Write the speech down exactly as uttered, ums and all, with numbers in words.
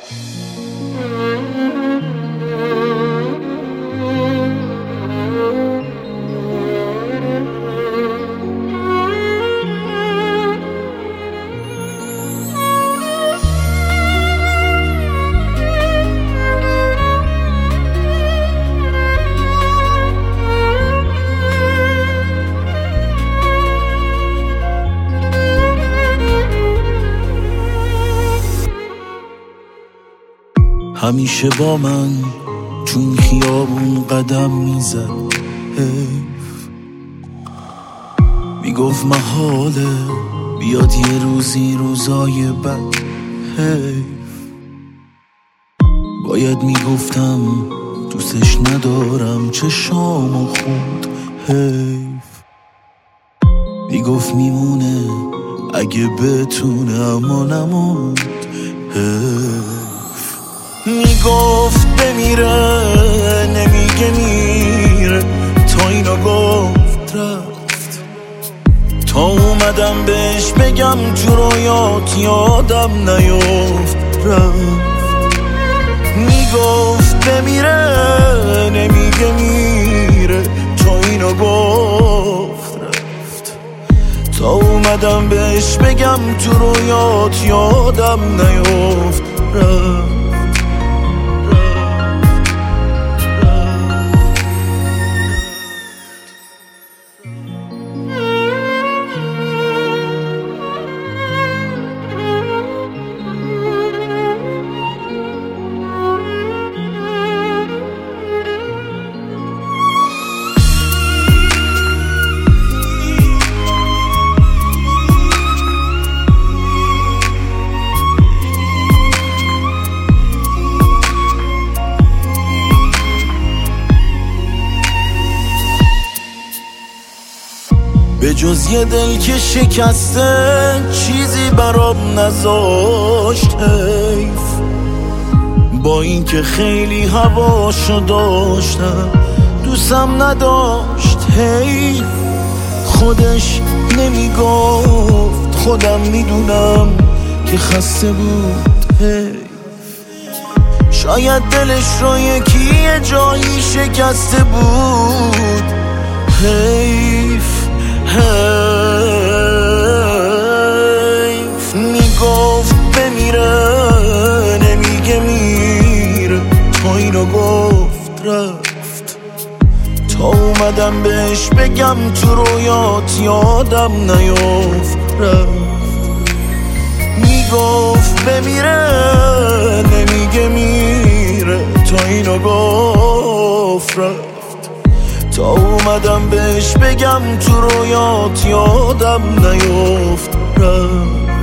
همیشه با من چون خیابون قدم میزد، حیف میگفت محاله بیاد یه روزی روزای بد، حیف باید میگفتم دوستش ندارم چشامو خود، حیف میگفت میمونه اگه بتونه اما نموند، حیف میگفت بمیره نمیگه میره، تا اینو گفت رفت، تا اومدم بهش بگم تو رویات یادم نیفت رفت، میگفت بمیره نمیگه میره، تا اینو گفت رفت، تا اومدم بهش بگم تو رویات یادم نیفت رفت. به جز یه دل که شکسته چیزی برام نذاشت، حیف با این که خیلی هواشو داشتم دوستم نداشت، حیف خودش نمیگفت خودم میدونم که خسته بود، حیف شاید دلش رو یکی یه جایی شکسته بود، حیف حیف میگفت بمیره نمیگه میره، تا اینو گفت رفت، تا اومدم بهش بگم تو رویات یادم نیفت رفت، میگفت بمیره نمیگه میره، تا اینو گفت رفت، تا اومدم بهش بگم تو رویات یادم نیفت رفت.